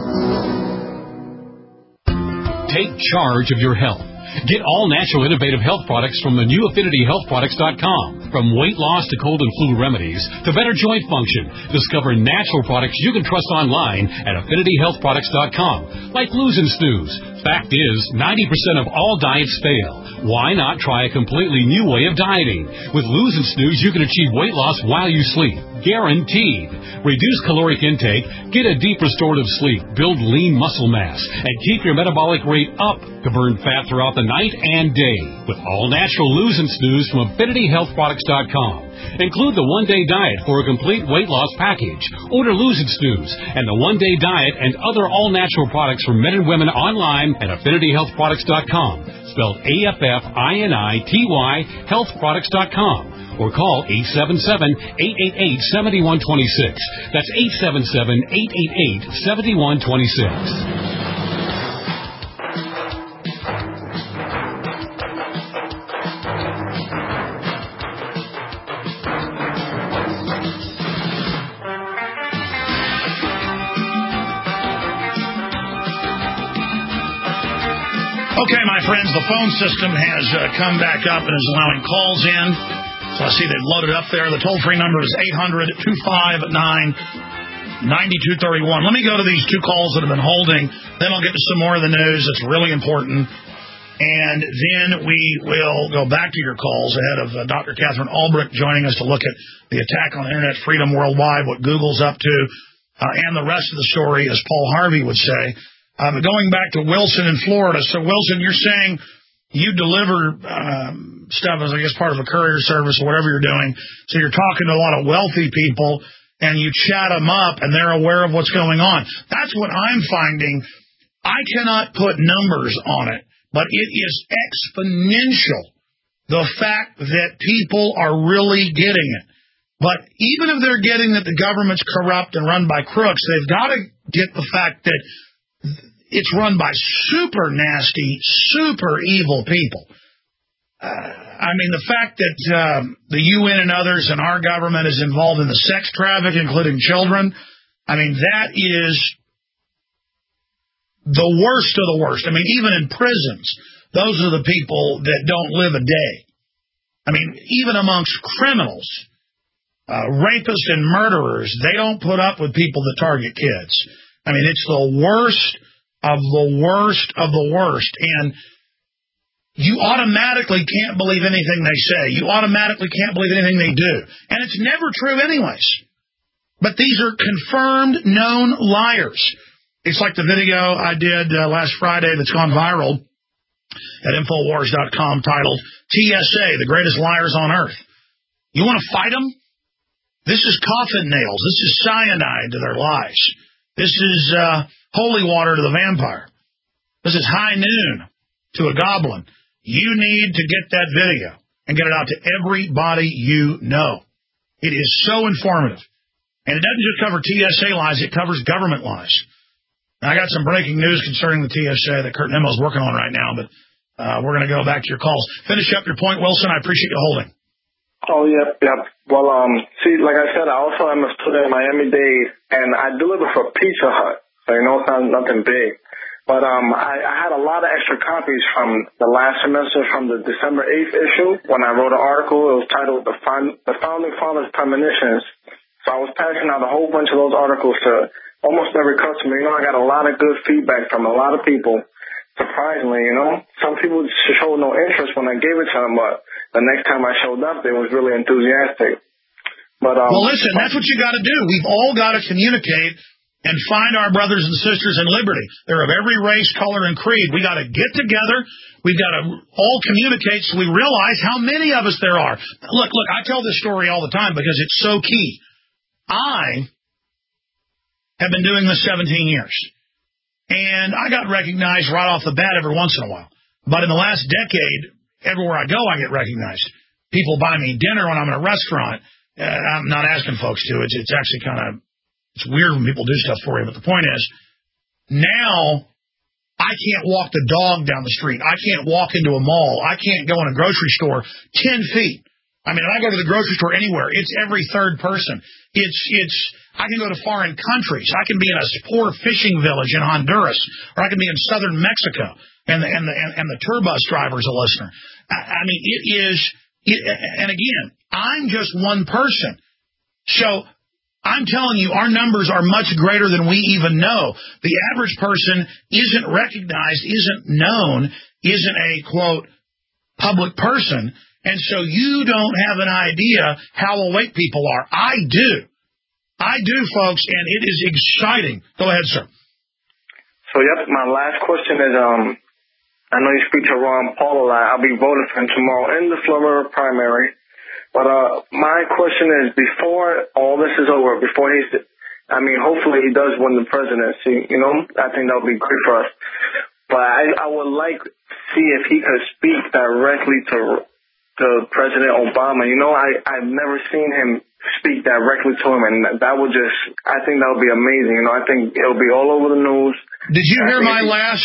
M: Take charge of your health. Get all natural innovative health products from the new AffinityHealthProducts.com. From weight loss to cold and flu remedies to better joint function, discover natural products you can trust online at AffinityHealthProducts.com, like Lose and Snooze. Fact is, 90% of all diets fail. Why not try a completely new way of dieting? With Lose and Snooze, you can achieve weight loss while you sleep. Guaranteed. Reduce caloric intake, get a deep restorative sleep, build lean muscle mass, and keep your metabolic rate up to burn fat throughout the night and day. With all natural Lose and Snooze from AffinityHealthProducts.com. Include the one-day diet for a complete weight loss package. Order Lose and Snooze and the one-day diet and other all-natural products for men and women online at AffinityHealthProducts.com. Spelled AFFINITY, healthproducts.com. Or call 877-888-7126. That's 877-888-7126.
B: Okay, my friends, the phone system has come back up and is allowing calls in. So I see they've loaded up there. The toll-free number is 800-259-9231. Let me go to these 2 calls that have been holding. Then I'll get to some more of the news. It's really important. And then we will go back to your calls ahead of Dr. Catherine Albrecht joining us to look at the attack on internet freedom worldwide, what Google's up to, and the rest of the story, as Paul Harvey would say. But going back to Wilson in Florida. So, Wilson, you're saying you deliver stuff as, I guess, part of a courier service or whatever you're doing. So you're talking to a lot of wealthy people, and you chat them up, and they're aware of what's going on. That's what I'm finding. I cannot put numbers on it, but it is exponential, the fact that people are really getting it. But even if they're getting that the government's corrupt and run by crooks, they've got to get the fact that it's run by super nasty, super evil people. I mean, the fact that the UN and others and our government is involved in the sex traffic, including children, I mean, that is the worst of the worst. I mean, even in prisons, those are the people that don't live a day. I mean, even amongst criminals, rapists and murderers, they don't put up with people that target kids. I mean, it's the worst of the worst of the worst. And you automatically can't believe anything they say. You automatically can't believe anything they do. And it's never true anyways. But these are confirmed, known liars. It's like the video I did last Friday that's gone viral at Infowars.com titled TSA, the greatest liars on earth. You want to fight them? This is coffin nails. This is cyanide to their lies. This is holy water to the vampire. This is high noon to a goblin. You need to get that video and get it out to everybody you know. It is so informative. And it doesn't just cover TSA lies, it covers government lies. Now, I got some breaking news concerning the TSA that Kurt Nimmo is working on right now, but we're going to go back to your calls. Finish up your point, Wilson. I appreciate you holding.
K: Oh, yep. Well, see, like I said, I also am a student at Miami-Dade, and I deliver for Pizza Hut. So, you know, it's not nothing big. But I had a lot of extra copies from the last semester from the December 8th issue when I wrote an article. It was titled The Founding Fathers' Premonitions. So I was passing out a whole bunch of those articles to almost every customer. You know, I got a lot of good feedback from a lot of people. Surprisingly, you know, some people showed no interest when I gave it to them, but the next time I showed up, they was really enthusiastic. But
B: well, listen, that's what you got to do. We've all got to communicate and find our brothers and sisters in liberty. They're of every race, color, and creed. We got to get together. We've got to all communicate so we realize how many of us there are. Look, I tell this story all the time because it's so key. I have been doing this 17 years, and I got recognized right off the bat every once in a while. But in the last decade, everywhere I go, I get recognized. People buy me dinner when I'm in a restaurant. I'm not asking folks to. It's actually kind of, it's weird when people do stuff for you. But the point is, now I can't walk the dog down the street. I can't walk into a mall. I can't go in a grocery store 10 feet. I mean, if I go to the grocery store anywhere, it's every third person. I can go to foreign countries. I can be in a poor fishing village in Honduras, or I can be in southern Mexico, and the tour bus driver's a listener. I mean, and again, I'm just one person. So I'm telling you, our numbers are much greater than we even know. The average person isn't recognized, isn't known, isn't a, quote, public person. And so you don't have an idea how awake people are. I do. I do, folks, and it is exciting. Go ahead, sir.
K: So, yep, my last question is, I know you speak to Ron Paul a lot. I'll be voting for him tomorrow in the Florida primary. But my question is, before all this is over, hopefully he does win the presidency, you know, I think that would be great for us. But I would like to see if he could speak directly to President Obama. You know, I've never seen him speak directly to him, and I think that would be amazing. You know, I think it'll be all over the news.
B: Did you hear my last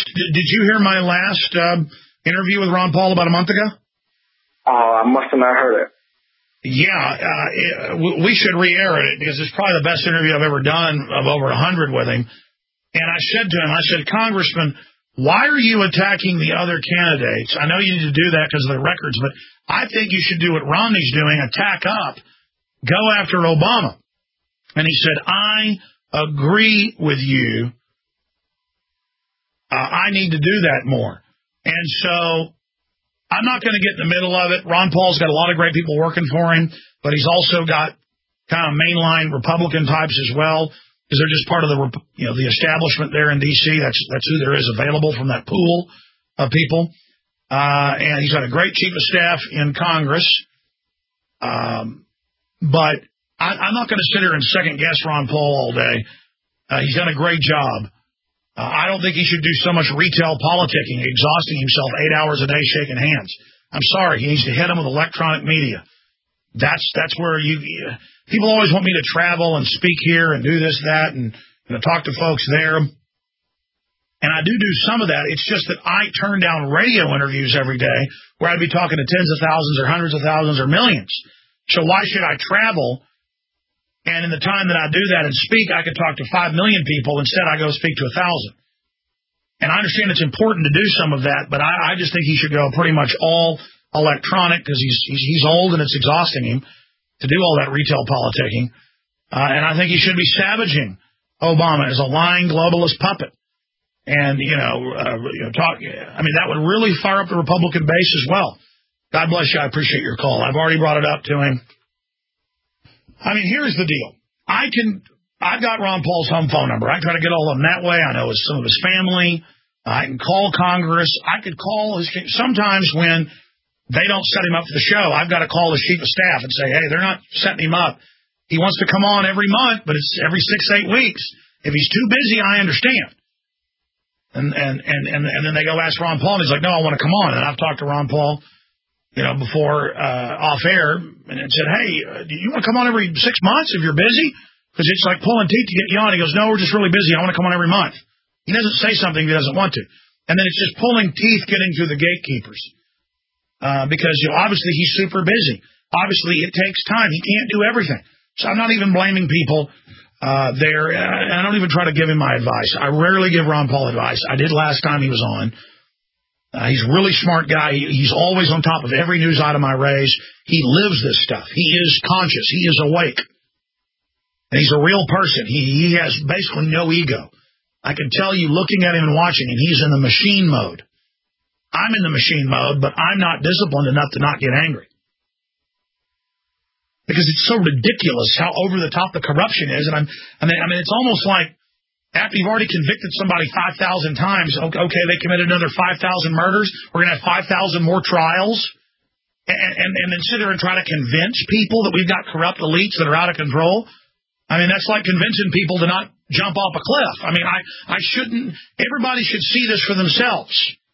B: interview with Ron Paul about a month ago?
K: Oh, I must have not heard it.
B: Yeah, we should re-air it because it's probably the best interview I've ever done of over 100 with him. And I said to him, Congressman, why are you attacking the other candidates? I know you need to do that because of their records, but I think you should do what Romney's doing, attack up, go after Obama. And he said, I agree with you. I need to do that more. And so I'm not going to get in the middle of it. Ron Paul's got a lot of great people working for him, but he's also got kind of mainline Republican types as well, because they're just part of the establishment there in D.C. That's who there is available from that pool of people. And he's got a great chief of staff in Congress. But I'm not going to sit here and second-guess Ron Paul all day. He's done a great job. I don't think he should do so much retail politicking, exhausting himself 8 hours a day shaking hands. I'm sorry. He needs to hit them with electronic media. That's where people always want me to travel and speak here and do this, that, and talk to folks there. And I do some of that. It's just that I turn down radio interviews every day where I'd be talking to tens of thousands or hundreds of thousands or millions. So why should I travel? And in the time that I do that and speak, I could talk to 5 million people. Instead, I go speak to 1,000. And I understand it's important to do some of that, but I just think he should go pretty much all electronic because he's old and it's exhausting him to do all that retail politicking. And I think he should be savaging Obama as a lying globalist puppet. and, talk. I mean, that would really fire up the Republican base as well. God bless you. I appreciate your call. I've already brought it up to him. I mean, here's the deal. I've got Ron Paul's home phone number. I try to get all of them that way. I know some of his family. I can call Congress. I could call his, sometimes when they don't set him up for the show, I've got to call his chief of staff and say, hey, they're not setting him up. He wants to come on every month, but it's every 6-8 weeks. If he's too busy, I understand. And then they go ask Ron Paul, and he's like, no, I want to come on. And I've talked to Ron Paul, before off air, and said, hey, do you want to come on every 6 months if you're busy? Because it's like pulling teeth to get you on. He goes, no, we're just really busy. I want to come on every month. He doesn't say something he doesn't want to. And then it's just pulling teeth getting through the gatekeepers. Because obviously he's super busy. Obviously it takes time. He can't do everything. So I'm not even blaming people there. And I don't even try to give him my advice. I rarely give Ron Paul advice. I did last time he was on. He's a really smart guy. He's always on top of every news item I raise. He lives this stuff. He is conscious. He is awake. And he's a real person. He has basically no ego. I can tell you looking at him and watching him, he's in the machine mode. I'm in the machine mode, but I'm not disciplined enough to not get angry. Because it's so ridiculous how over the top the corruption is. And I mean, it's almost like after you've already convicted somebody 5,000 times, okay, they committed another 5,000 murders, we're going to have 5,000 more trials, and then sit there and try to convince people that we've got corrupt elites that are out of control. I mean, that's like convincing people to not jump off a cliff. I mean, I shouldn't, everybody should see this for themselves.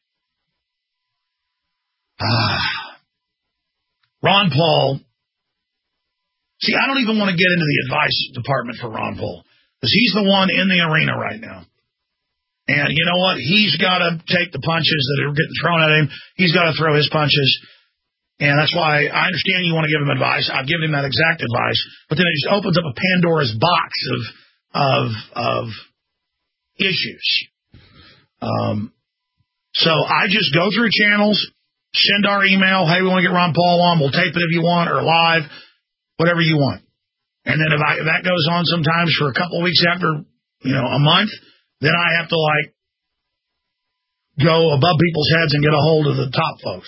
B: Ron Paul. See, I don't even want to get into the advice department for Ron Paul, because he's the one in the arena right now. And you know what? He's got to take the punches that are getting thrown at him. He's got to throw his punches. And that's why I understand you want to give him advice. I've given him that exact advice. But then it just opens up a Pandora's box of issues. So I just go through channels, send our email, hey, we want to get Ron Paul on. We'll tape it if you want, or live, whatever you want. And then if that goes on sometimes for a couple of weeks after, a month, then I have to go above people's heads and get a hold of the top folks.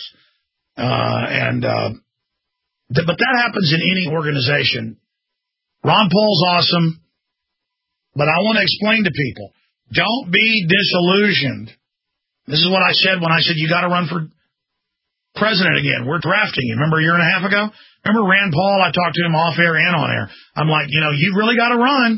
B: But that happens in any organization. Ron Paul's awesome, but I want to explain to people, don't be disillusioned. This is what I said when I said you got to run for president again. We're drafting you. Remember a year and a half ago? Remember Rand Paul? I talked to him off air and on air. I'm like, you really got to run.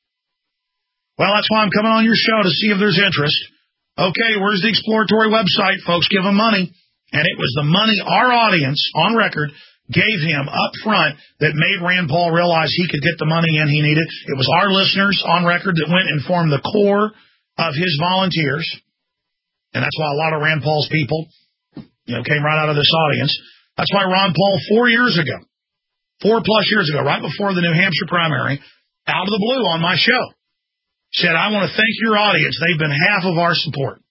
B: Well, that's why I'm coming on your show, to see if there's interest. Okay, where's the exploratory website? Folks, give them money. And it was the money our audience, on record, gave him up front that made Rand Paul realize he could get the money in he needed. It was our listeners, on record, that went and formed the core of his volunteers. And that's why a lot of Rand Paul's people, came right out of this audience. That's why Ron Paul 4 years ago, 4+ years ago, right before the New Hampshire primary, out of the blue on my show, said, I want to thank your audience. They've been half of our support.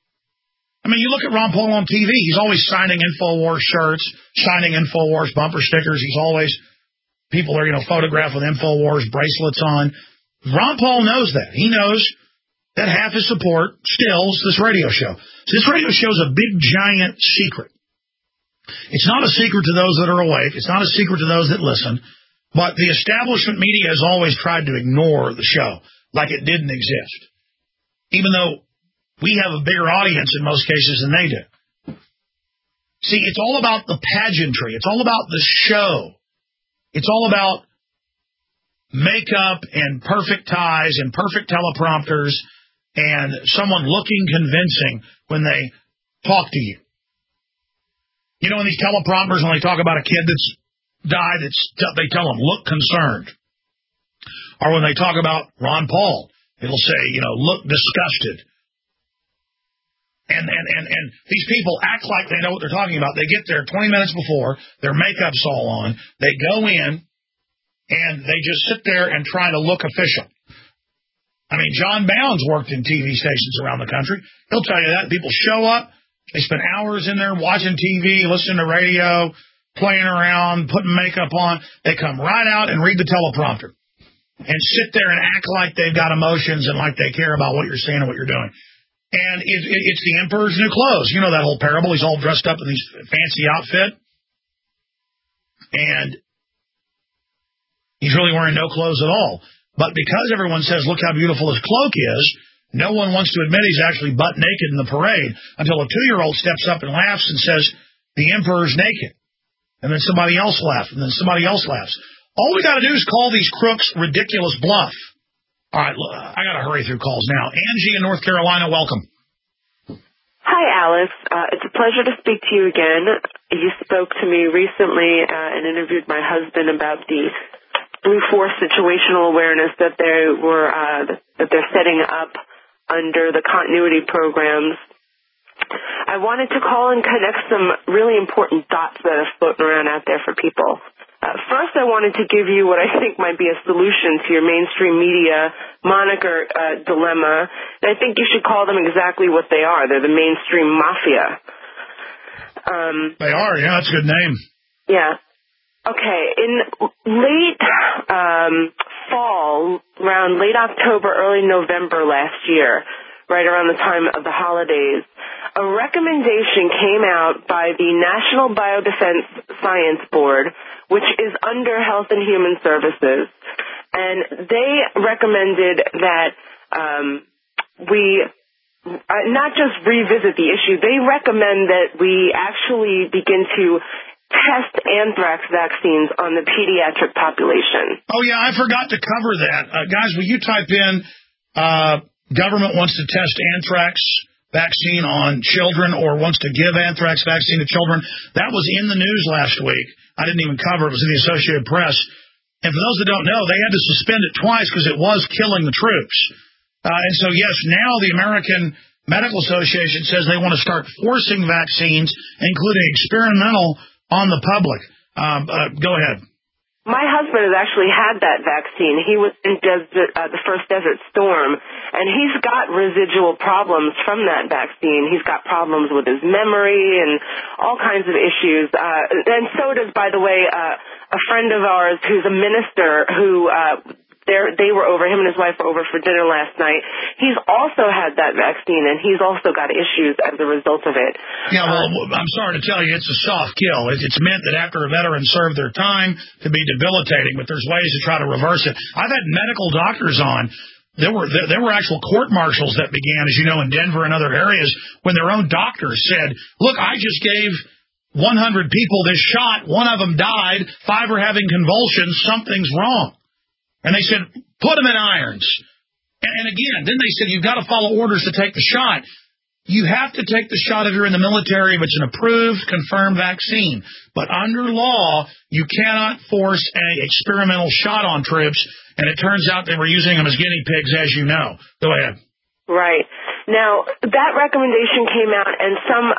B: I mean, you look at Ron Paul on TV, he's always signing InfoWars shirts, signing InfoWars bumper stickers. He's always, people are, photographed with InfoWars bracelets on. Ron Paul knows that. He knows that half his support stills this radio show. So this radio show is a big, giant secret. It's not a secret to those that are awake. It's not a secret to those that listen. But the establishment media has always tried to ignore the show like it didn't exist, even though we have a bigger audience in most cases than they do. See, it's all about the pageantry. It's all about the show. It's all about makeup and perfect ties and perfect teleprompters and someone looking convincing when they talk to you. In these teleprompters, when they talk about a kid that's died, they tell them, look concerned. Or when they talk about Ron Paul, it'll say, look disgusted. And these people act like they know what they're talking about. They get there 20 minutes before, their makeup's all on, they go in, and they just sit there and try to look official. I mean, John Bounds worked in TV stations around the country. He'll tell you that. People show up, they spend hours in there watching TV, listening to radio, playing around, putting makeup on. They come right out and read the teleprompter and sit there and act like they've got emotions and like they care about what you're saying and what you're doing. And it's the emperor's new clothes. You know that whole parable. He's all dressed up in these fancy outfit. And he's really wearing no clothes at all. But because everyone says, look how beautiful his cloak is, no one wants to admit he's actually butt naked in the parade until a 2-year-old steps up and laughs and says, the emperor's naked. And then somebody else laughs, and then somebody else laughs. All we got to do is call these crooks ridiculous bluff. All right, I got to hurry through calls now. Angie in North Carolina, welcome.
N: Hi, Alex. It's a pleasure to speak to you again. You spoke to me recently and interviewed my husband about the Blue Force situational awareness that they're setting up under the continuity programs. I wanted to call and connect some really important dots that are floating around out there for people. First, I wanted to give you what I think might be a solution to your mainstream media moniker dilemma. And I think you should call them exactly what they are. They're the mainstream mafia.
B: They are, yeah, that's a good name.
N: Yeah. Okay, in late fall, around late October, early November last year, right around the time of the holidays, a recommendation came out by the National Biodefense Science Board, which is under Health and Human Services, and they recommended that we not just revisit the issue, they recommend that we actually begin to test anthrax vaccines on the pediatric population.
B: Oh, yeah, I forgot to cover that. Guys, will you type in government wants to test anthrax vaccine on children or wants to give anthrax vaccine to children? That was in the news last week. I didn't even cover it. It was in the Associated Press. And for those that don't know, they had to suspend it twice because it was killing the troops. And so, yes, now the American Medical Association says they want to start forcing vaccines, including experimental, on the public. Go ahead.
N: My husband has actually had that vaccine. He was in the first Desert Storm, and he's got residual problems from that vaccine. He's got problems with his memory and all kinds of issues. And so does, by the way, a friend of ours who's a minister who they were over, him and his wife were over for dinner last night. He's also had that vaccine, and he's also got issues as a result of it.
B: Yeah, well, I'm sorry to tell you, it's a soft kill. It's meant that after a veteran served their time to be debilitating, but there's ways to try to reverse it. I've had medical doctors on. There were actual court martials that began, as you know, in Denver and other areas, when their own doctors said, look, I just gave 100 people this shot. One of them died. 5 are having convulsions. Something's wrong. And they said, put them in irons. And again, then they said, you've got to follow orders to take the shot. You have to take the shot if you're in the military, if it's an approved, confirmed vaccine. But under law, you cannot force an experimental shot on troops. And it turns out they were using them as guinea pigs, as you know. Go ahead.
N: Right. Now, that recommendation came out, and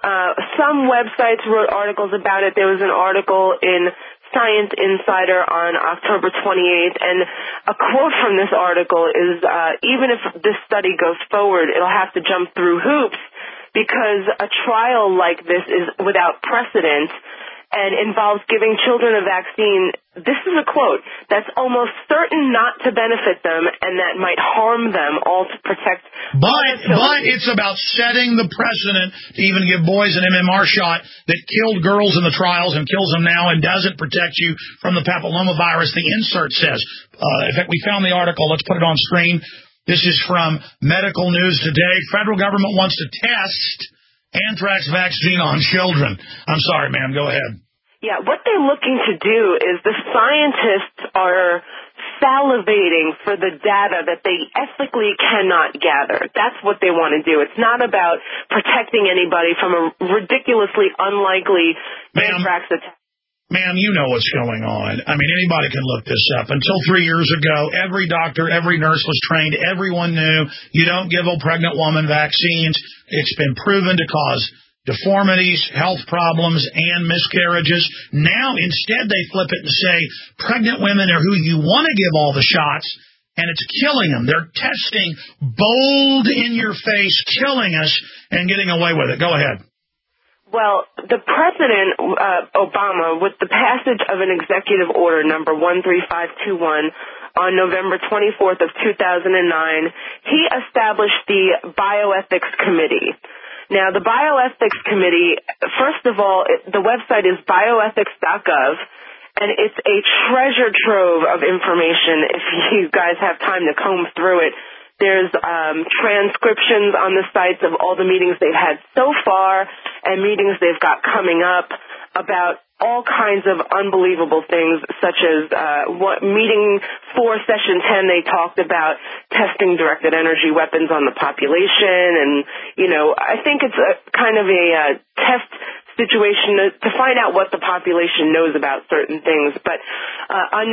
N: some websites wrote articles about it. There was an article in Science Insider on October 28th, and a quote from this article is, even if this study goes forward, it'll have to jump through hoops because a trial like this is without precedent and involves giving children a vaccine, this is a quote, that's almost certain not to benefit them and that might harm them, all to protect.
B: But it's about setting the precedent to even give boys an MMR shot that killed girls in the trials and kills them now and doesn't protect you from the papillomavirus, the insert says. In fact, we found the article. Let's put it on screen. This is from Medical News Today. Federal government wants to test anthrax vaccine on children. I'm sorry, ma'am. Go ahead.
N: Yeah, what they're looking to do is the scientists are salivating for the data that they ethically cannot gather. That's what they want to do. It's not about protecting anybody from a ridiculously unlikely anthrax attack.
B: Ma'am, you know what's going on. I mean, anybody can look this up. Until 3 years ago, every doctor, every nurse was trained. Everyone knew you don't give a pregnant woman vaccines. It's been proven to cause deformities, health problems, and miscarriages. Now, instead, they flip it and say pregnant women are who you want to give all the shots, and it's killing them. They're testing bold, in-your-face, killing us, and getting away with it. Go ahead.
N: Well, the President, Obama, with the passage of an executive order, number 13521, on November 24th of 2009, he established the Bioethics Committee. Now, the Bioethics Committee, first of all, the website is bioethics.gov, and it's a treasure trove of information if you guys have time to comb through it. There's transcriptions on the sites of all the meetings they've had so far and meetings they've got coming up about all kinds of unbelievable things, such as meeting 4, session 10, they talked about testing directed energy weapons on the population. And, I think it's a kind of a test situation to find out what the population knows about certain things. But on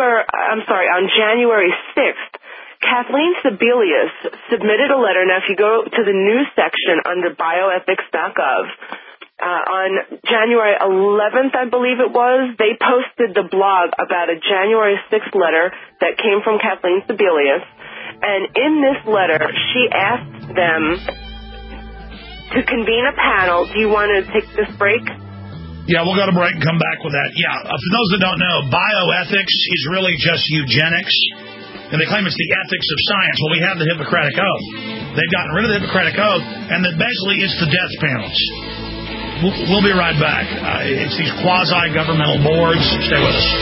N: January 6th, Kathleen Sebelius submitted a letter. Now, if you go to the news section under bioethics.gov, on January 11th, I believe it was, they posted the blog about a January 6th letter that came from Kathleen Sebelius. And in this letter, she asked them to convene a panel. Do you want to take this break?
B: Yeah, we'll go to break and come back with that. Yeah, for those that don't know, bioethics is really just eugenics. And they claim it's the ethics of science. Well, we have the Hippocratic Oath. They've gotten rid of the Hippocratic Oath, and that basically it's the death panels. We'll be right back. It's these quasi-governmental boards. Stay with us.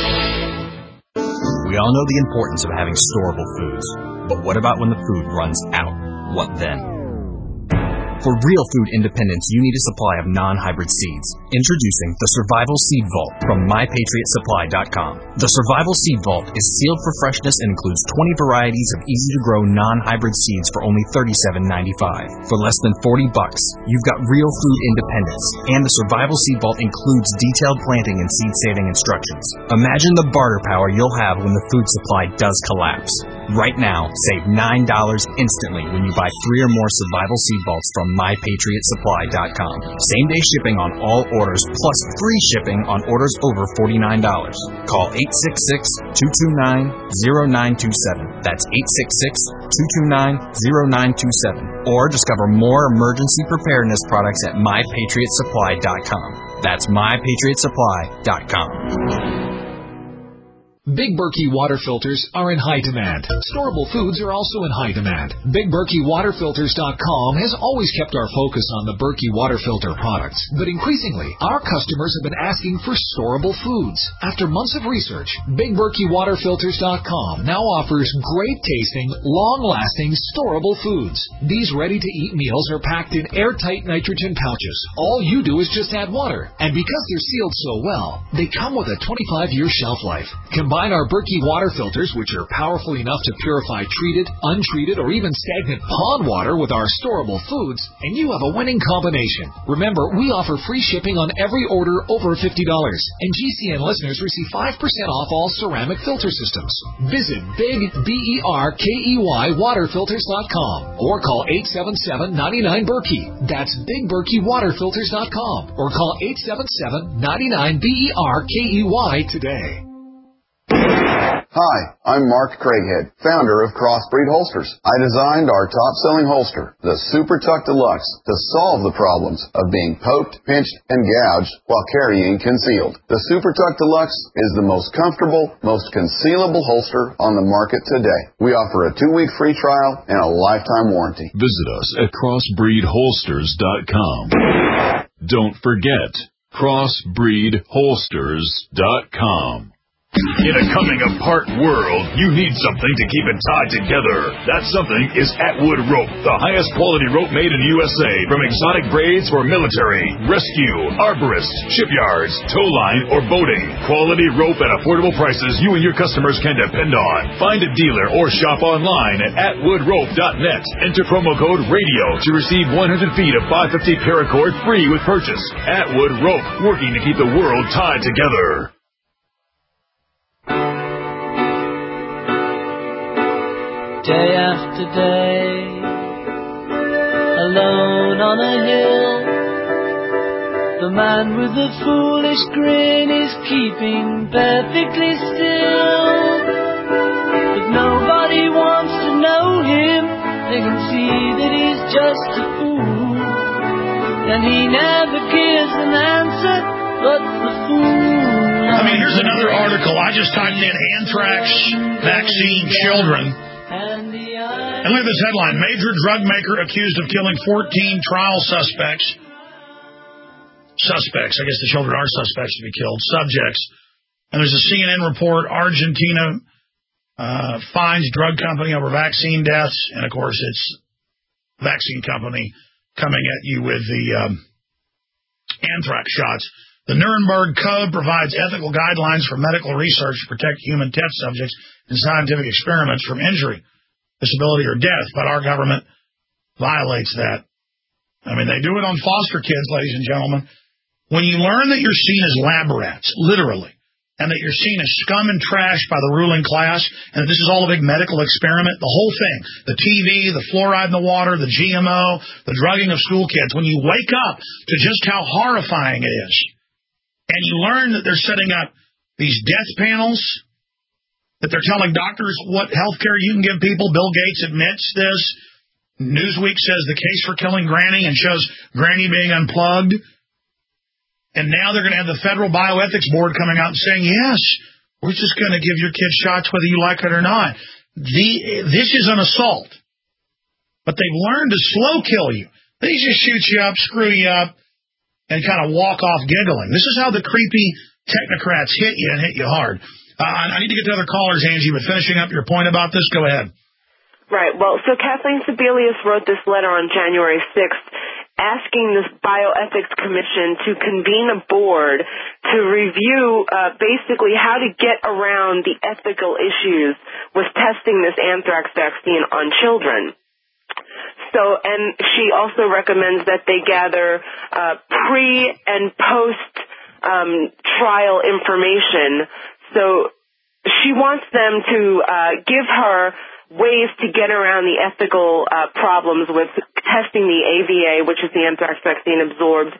L: We all know the importance of having storable foods. But what about when the food runs out? What then? For real food independence, you need a supply of non-hybrid seeds. Introducing the Survival Seed Vault from MyPatriotSupply.com. The Survival Seed Vault is sealed for freshness and includes 20 varieties of easy-to-grow non-hybrid seeds for only $37.95. For less than $40, you've got real food independence. And the Survival Seed Vault includes detailed planting and seed-saving instructions. Imagine the barter power you'll have when the food supply does collapse. Right now, save $9 instantly when you buy 3 or more Survival Seed Vaults from MyPatriotSupply.com. Same-day shipping on all orders, plus free shipping on orders over $49. Call 866-229-0927. That's 866-229-0927. Or discover more emergency preparedness products at MyPatriotSupply.com. That's MyPatriotSupply.com.
O: Big Berkey water filters are in high demand. Storable foods are also in high demand. BigBerkeyWaterFilters.com has always kept our focus on the Berkey water filter products, but increasingly, our customers have been asking for storable foods. After months of research, BigBerkeyWaterFilters.com now offers great-tasting, long-lasting, storable foods. These ready-to-eat meals are packed in airtight nitrogen pouches. All you do is just add water, and because they're sealed so well, they come with a 25-year shelf life. Combine our Berkey water filters, which are powerful enough to purify treated, untreated, or even stagnant pond water with our storable foods, and you have a winning combination. Remember, we offer free shipping on every order over $50, and GCN listeners receive 5% off all ceramic filter systems. Visit BigBerkeyWaterFilters.com or call 877-99-BERKEY. That's BigBerkeyWaterFilters.com or call 877-99-BERKEY today.
P: Hi, I'm Mark Craighead, founder of Crossbreed Holsters. I designed our top-selling holster, the Super Tuck Deluxe, to solve the problems of being poked, pinched, and gouged while carrying concealed. The Super Tuck Deluxe is the most comfortable, most concealable holster on the market today. We offer a 2-week free trial and a lifetime warranty.
I: Visit us at CrossbreedHolsters.com. Don't forget, CrossbreedHolsters.com. In a coming-apart world, you need something to keep it tied together. That something is Atwood Rope, the highest quality rope made in the USA. From exotic braids for military, rescue, arborists, shipyards, tow line, or boating. Quality rope at affordable prices you and your customers can depend on. Find a dealer or shop online at atwoodrope.net. Enter promo code RADIO to receive 100 feet of 550 paracord free with purchase. Atwood Rope, working to keep the world tied together.
J: Day after day, alone on a hill, the man with the foolish grin is keeping perfectly still. But nobody wants to know him, they can see that he's just a fool. And he never gives an answer, but the fool
B: I mean, here's another article. I just typed in anthrax vaccine children. And look at this headline. Major drug maker accused of killing 14 trial suspects. Suspects. I guess the children are suspects to be killed. Subjects. And there's a CNN report. Argentina fines drug company over vaccine deaths. And, of course, it's vaccine company coming at you with the anthrax shots. The Nuremberg Code provides ethical guidelines for medical research to protect human test subjects in scientific experiments from injury, disability, or death, but our government violates that. I mean, they do it on foster kids, ladies and gentlemen. When you learn that you're seen as lab rats, literally, and that you're seen as scum and trash by the ruling class, and that this is all a big medical experiment, the whole thing, the TV, the fluoride in the water, the GMO, the drugging of school kids, when you wake up to just how horrifying it is, and you learn that they're setting up these death panels, that they're telling doctors what health care you can give people. Bill Gates admits this. Newsweek says the case for killing Granny and shows Granny being unplugged. And now they're going to have the Federal Bioethics Board coming out and saying, yes, we're just going to give your kids shots whether you like it or not. This is an assault. But they've learned to slow kill you. They just shoot you up, screw you up, and kind of walk off giggling. This is how the creepy technocrats hit you and hit you hard. I need to get to other callers, Angie, but finishing up your point about this, go ahead.
N: Right. Well, so Kathleen Sebelius wrote this letter on January 6th asking this Bioethics Commission to convene a board to review basically how to get around the ethical issues with testing this anthrax vaccine on children. So, and she also recommends that they gather pre- and post-trial information. So she wants them to give her ways to get around the ethical problems with testing the AVA, which is the anthrax vaccine absorbed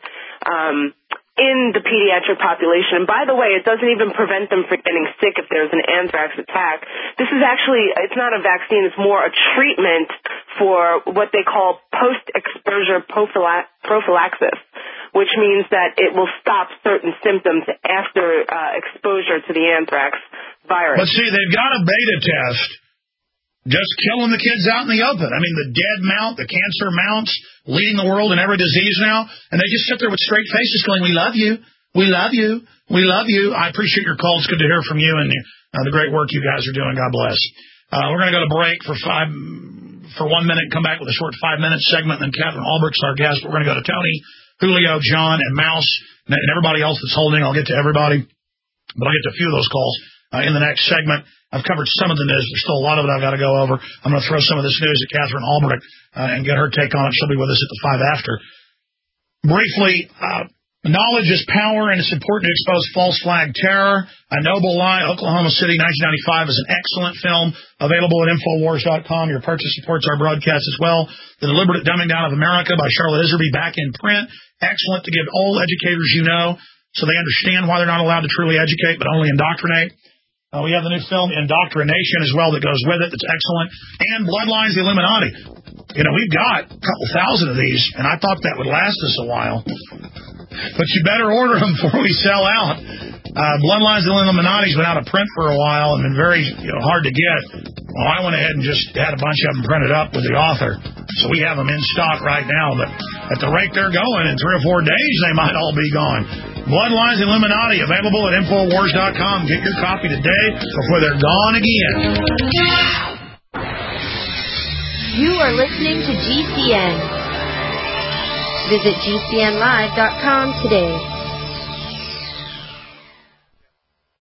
N: in the pediatric population. And by the way, it doesn't even prevent them from getting sick if there's an anthrax attack. This is actually, it's not a vaccine, it's more a treatment for what they call post-exposure prophylaxis, which means that it will stop certain symptoms after exposure to the anthrax virus.
B: But see, they've got a beta test just killing the kids out in the open. I mean, the dead mount, the cancer mounts, leading the world in every disease now, and they just sit there with straight faces going, we love you, we love you, we love you. I appreciate your call. It's good to hear from you and the great work you guys are doing. God bless. We're going to go to break for 1 minute, come back with a short 5-minute segment, and then Catherine Albrecht's our guest. We're going to go to Tony, Julio, John, and Mouse, and everybody else that's holding. I'll get to everybody, but I'll get to a few of those calls in the next segment. I've covered some of the news. There's still a lot of it I've got to go over. I'm going to throw some of this news at Catherine Albrecht and get her take on it. She'll be with us at the 5 after. Briefly, knowledge is power, and it's important to expose false flag terror. A Noble Lie, Oklahoma City, 1995 is an excellent film available at Infowars.com. Your purchase supports our broadcast as well. The Deliberate Dumbing Down of America by Charlotte Iserby, back in print. Excellent to give all educators you know so they understand why they're not allowed to truly educate but only indoctrinate. We have the new film Indoctrination as well that goes with it. That's excellent. And Bloodlines, the Illuminati. You know, we've got a couple thousand of these, and I thought that would last us a while. But you better order them before we sell out. Bloodlines, the Illuminati's been out of print for a while and been very hard to get. Well, I went ahead and just had a bunch of them printed up with the author. So we have them in stock right now. But at the rate they're going, in 3 or 4 days, they might all be gone. Bloodlines, Illuminati, available at Infowars.com. Get your copy today before they're gone again.
Q: You are listening to GCN. Visit GCNlive.com today.